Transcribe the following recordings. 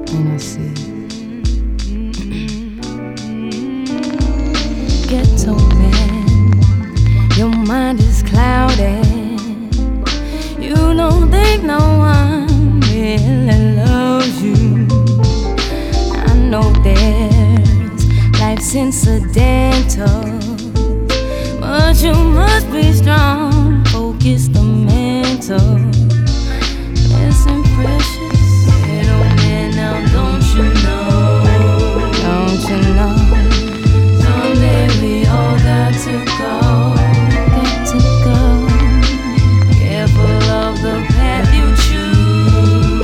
And I see ghetto man, your mind is clouded. You don't think no one really loves you. I know there's life's incidental, but you must be strong, focused and mental. Listen, precious, little man, now don't you know? Don't you know? Someday we all got to go. Got to go. Careful of the path you choose.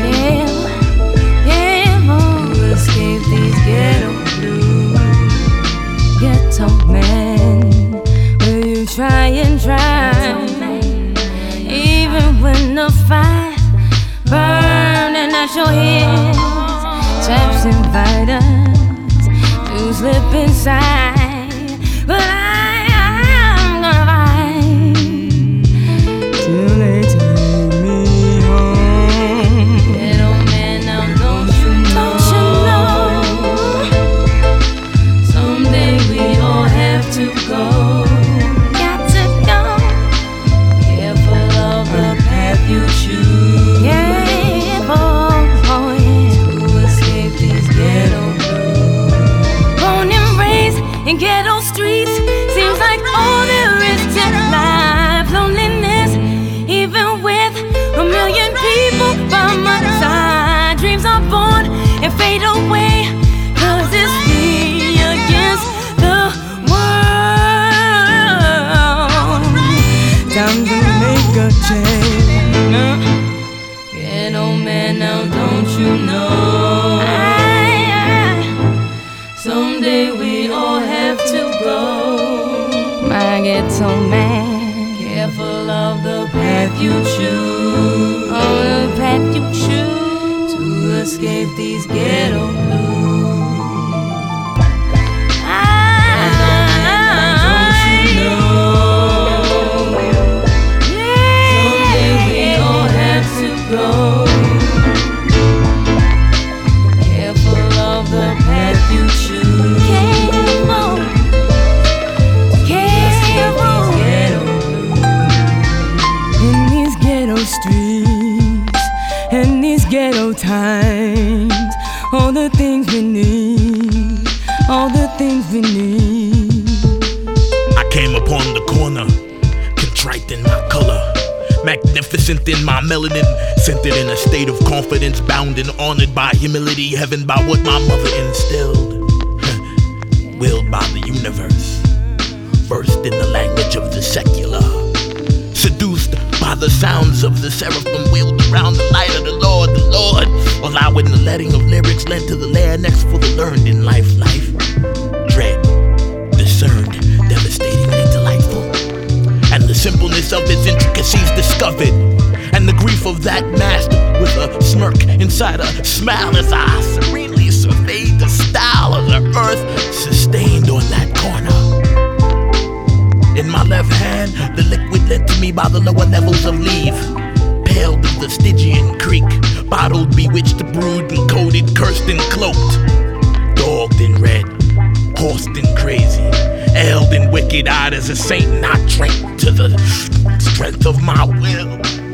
Careful to escape these ghetto blues. Ghetto man, will you try and try? Even when the fire burning at your head, traps invite us to slip inside, but I'm gonna fight till they take me home. Ghetto man, now don't you know? Someday we all have to go. Got to go. Careful of the path you choose. Careful, oh yeah, to escape these ghetto blues. Born and raised in ghetto streets, seems like all there is to life. Loneliness, even with a million people by my side. Dreams are born and fade away, 'cause it's me against the world. Time to make a change. Ghetto man, now don't you know? Someday we all have to go. My ghetto man, careful of the path you choose. Oh, the path you choose to escape these ghetto blues. Streets and these ghetto times, all the things we need, all the things we need. I came upon the corner, contrite in my color, magnificent in my melanin, centered in a state of confidence, bound and honored by humility, heaven by what my mother instilled, willed by the universe, versed in the language of the secular, seduced by the sounds of the seraphim wheeled around the light of the Lord, allowing the letting of lyrics led to the layer next for the learned in life, dread, discerned, devastatingly delightful, and the simpleness of its intricacies discovered, and the grief of that master with a smirk inside a smile as I serenely surveyed the style of the earth sustained on that corner. In my left hand, the liquid lent to me by the lower levels of leave, paled of the Stygian creek, bottled, bewitched, brewed, and coded, cursed and cloaked, dogged and red, horsed and crazy, ailed and wicked-eyed as a saint, not drank to the strength of my will.